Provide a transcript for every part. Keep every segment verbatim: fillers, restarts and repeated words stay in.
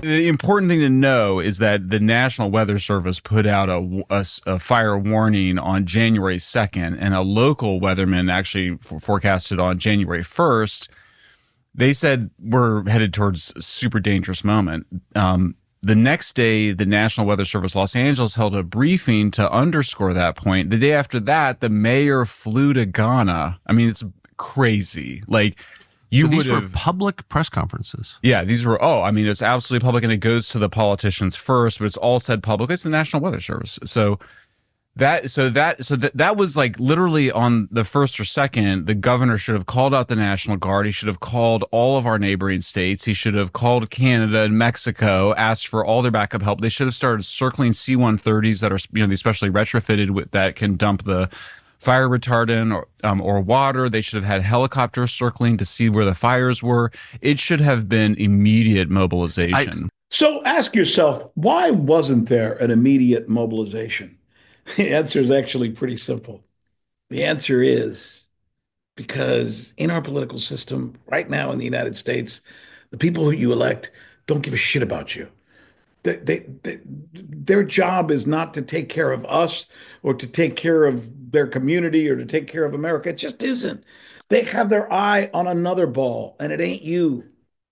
the important thing to know is that the National Weather Service put out a, a, a fire warning on January second, and a local weatherman actually f- forecasted on January first. They said we're headed towards a super dangerous moment. Um, the next day, the National Weather Service Los Angeles held a briefing to underscore that point. The day after that, the mayor flew to Ghana. I mean, it's crazy. Like, you so these would were have public press conferences. Yeah, these were, oh, I mean, it's absolutely public, and it goes to the politicians first, but it's all said public. It's the National Weather Service. So that, so that, so that, that was like literally on the first or second, the governor should have called out the National Guard. He should have called all of our neighboring states. He should have called Canada and Mexico, asked for all their backup help. They should have started circling C one thirties that are, you know, especially retrofitted with that can dump the fire retardant or, um, or water. They should have had helicopters circling to see where the fires were. It should have been immediate mobilization. I, so ask yourself, why wasn't there an immediate mobilization? The answer is actually pretty simple. The answer is because in our political system right now in the United States, the people who you elect don't give a shit about you. They, they, they, their job is not to take care of us or to take care of their community or to take care of America. It just isn't. They have their eye on another ball, and it ain't you.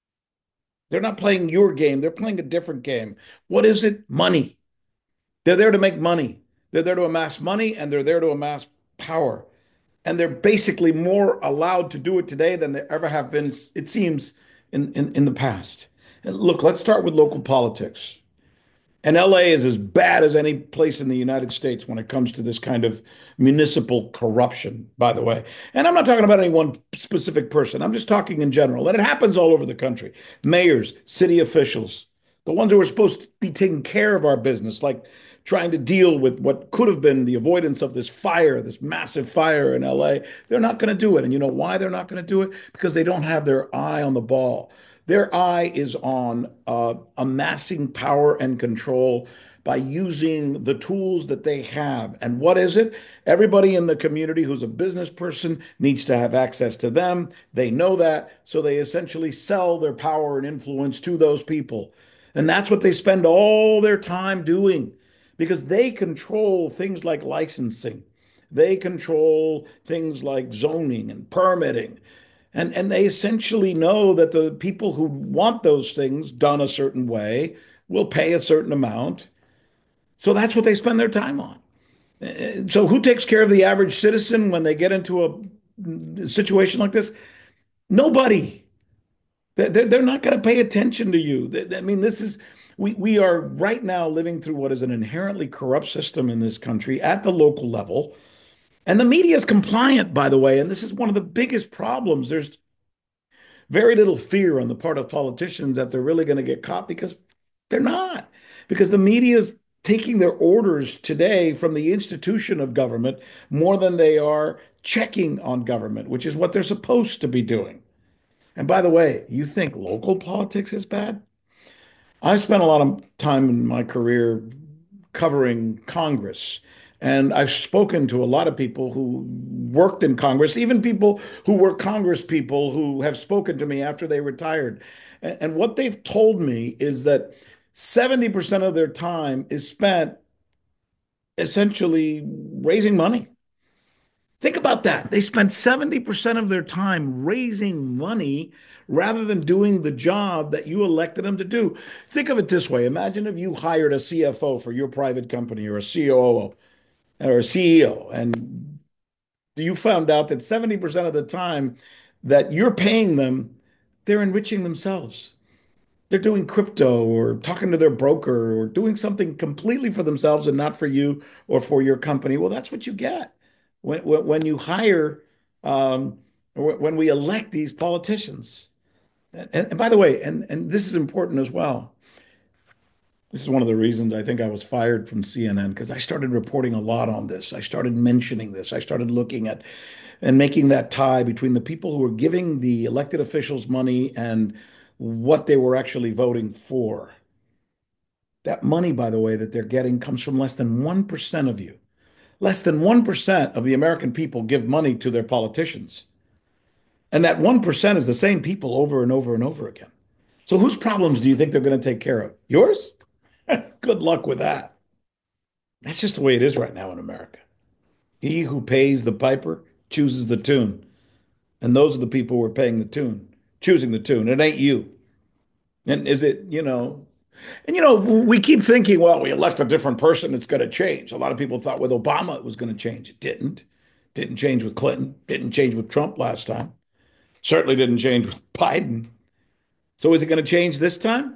They're not playing your game. They're playing a different game. What is it? Money. They're there to make money. They're there to amass money, and they're there to amass power. And they're basically more allowed to do it today than they ever have been, it seems, in, in, in the past. And look, let's start with local politics. And L A is as bad as any place in the United States when it comes to this kind of municipal corruption, by the way. And I'm not talking about any one specific person. I'm just talking in general. And it happens all over the country. Mayors, city officials, the ones who are supposed to be taking care of our business, like trying to deal with what could have been the avoidance of this fire, this massive fire in L A. They're not going to do it. And you know why they're not going to do it? Because they don't have their eye on the ball. Their eye is on uh, amassing power and control by using the tools that they have. And what is it? Everybody in the community who's a business person needs to have access to them. They know that. So they essentially sell their power and influence to those people. And that's what they spend all their time doing because they control things like licensing. They control things like zoning and permitting. And, and they essentially know that the people who want those things done a certain way will pay a certain amount. So that's what they spend their time on. So who takes care of the average citizen when they get into a situation like this? Nobody. They're not going to pay attention to you. I mean, this is, we, we are right now living through what is an inherently corrupt system in this country at the local level. And the media is compliant, by the way, and this is one of the biggest problems. There's very little fear on the part of politicians that they're really going to get caught because they're not. Because the media is taking their orders today from the institution of government more than they are checking on government, which is what they're supposed to be doing. And by the way, you think local politics is bad? I spent a lot of time in my career covering Congress. And I've spoken to a lot of people who worked in Congress, even people who were Congress people who have spoken to me after they retired. And what they've told me is that seventy percent of their time is spent essentially raising money. Think about that. They spend seventy percent of their time raising money rather than doing the job that you elected them to do. Think of it this way. Imagine if you hired a C F O for your private company or a C O O or a C E O, and you found out that seventy percent of the time that you're paying them, they're enriching themselves. They're doing crypto or talking to their broker or doing something completely for themselves and not for you or for your company. Well, that's what you get when, when, when you hire, um, when we elect these politicians. And, and by the way, and, and this is important as well. This is one of the reasons I think I was fired from C N N because I started reporting a lot on this. I started mentioning this. I started looking at and making that tie between the people who were giving the elected officials money and what they were actually voting for. That money, by the way, that they're getting comes from less than one percent of you. Less than one percent of the American people give money to their politicians. And that one percent is the same people over and over and over again. So whose problems do you think they're going to take care of? Yours? Good luck with that. That's just the way it is right now in America. He who pays the piper chooses the tune. And those are the people who are paying the tune, choosing the tune. It ain't you. And is it, you know, and you know, we keep thinking, well, we elect a different person, it's going to change. A lot of people thought with Obama it was going to change. It didn't. Didn't change with Clinton. Didn't change with Trump last time. Certainly didn't change with Biden. So is it going to change this time?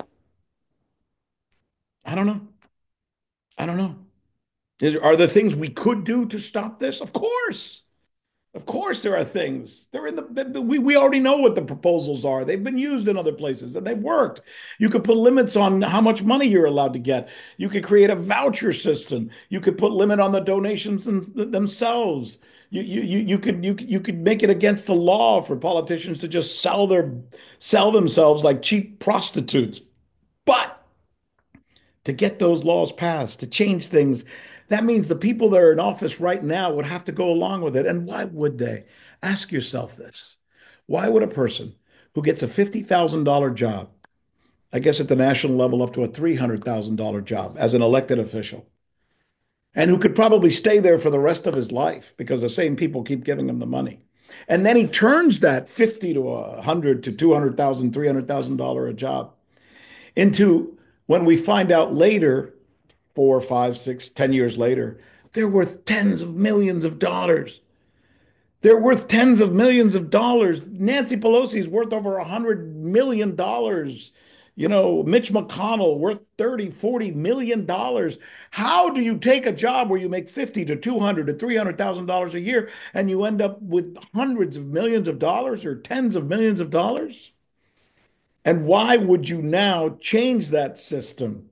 I don't know. I don't know. Is, are there things we could do to stop this? Of course. Of course, there are things. They're in the we we already know what the proposals are. They've been used in other places and they've worked. You could put limits on how much money you're allowed to get. You could create a voucher system. You could put limit on the donations themselves. You you you you could you you could make it against the law for politicians to just sell their sell themselves like cheap prostitutes. But to get those laws passed, to change things, that means the people that are in office right now would have to go along with it. And why would they? Ask yourself this. Why would a person who gets a fifty thousand dollars job, I guess at the national level up to a three hundred thousand dollars job as an elected official, and who could probably stay there for the rest of his life because the same people keep giving him the money, and then he turns that fifty to a hundred to two hundred thousand, three hundred thousand dollars a job into, when we find out later, four, five, six, ten years later, they're worth tens of millions of dollars. They're worth tens of millions of dollars. Nancy Pelosi is worth over a hundred million dollars. You know, Mitch McConnell worth thirty, forty million dollars. How do you take a job where you make fifty to two hundred to three hundred thousand dollars a year and you end up with hundreds of millions of dollars or tens of millions of dollars? And why would you now change that system?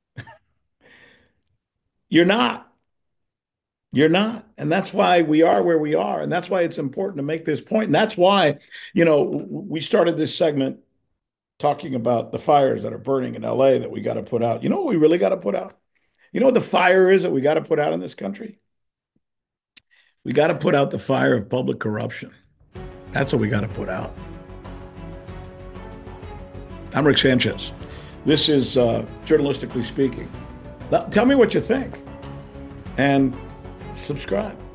You're not. You're not. And that's why we are where we are. And that's why it's important to make this point. And that's why, you know, we started this segment talking about the fires that are burning in L A that we got to put out. You know what we really got to put out? You know what the fire is that we got to put out in this country? We got to put out the fire of public corruption. That's what we got to put out. I'm Rick Sanchez. This is uh, Journalistically Speaking. Tell me what you think and subscribe.